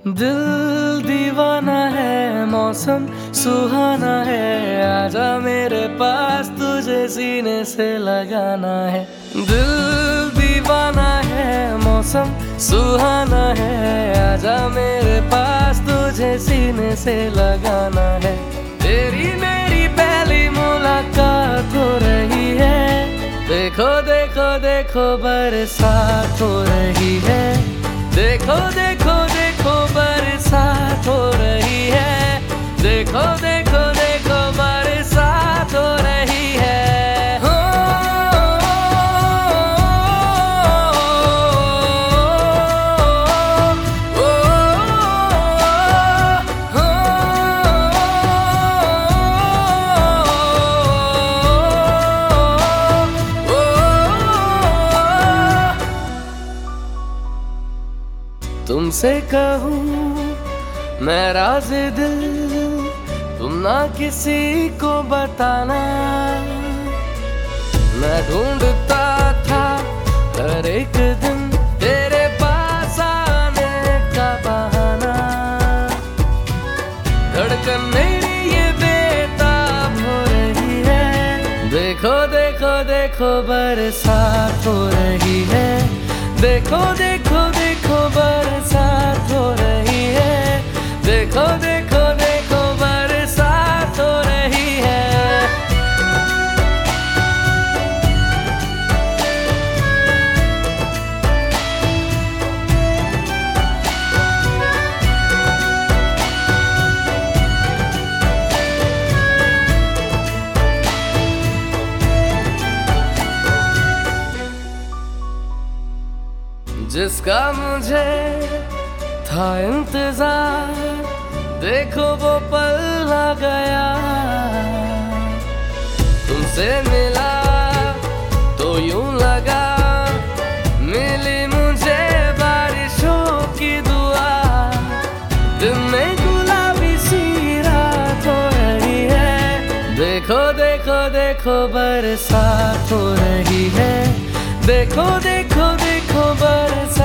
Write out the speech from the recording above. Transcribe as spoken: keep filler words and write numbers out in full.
दिल दीवाना है, मौसम सुहाना है, आजा मेरे पास तुझे सीने से लगाना है। दिल दीवाना है, मौसम सुहाना है, आजा मेरे पास तुझे सीने से लगाना है। तेरी मेरी पहली मुलाकात हो रही है, देखो देखो देखो बरसात हो रही है। देखो देखो देखो बरसात हो रही है, देखो देखो देखो बरसात हो रही है। हो, ओ, हो, ओ, तुमसे कहूँ मैं राज़ दिल, तुम ना किसी को बताना। मैं ढूंढता था हर एक दिन तेरे पास आने का बहाना। धड़कन मेरी ये बेताब हो रही है, देखो देखो देखो बरसात हो रही है। देखो देखो देखो बरसात हो रही है, देखो देखो देखो बरसात हो रही है। जिसका मुझे था इंतजार, देखो वो पल आ गया। तुमसे मिला तो यूं लगा मिली मुझे बारिशों की दुआ। दिन में गुलाबी सी रात हो रही है, देखो देखो देखो बरसात हो रही है। देखो देखो देखो बरसात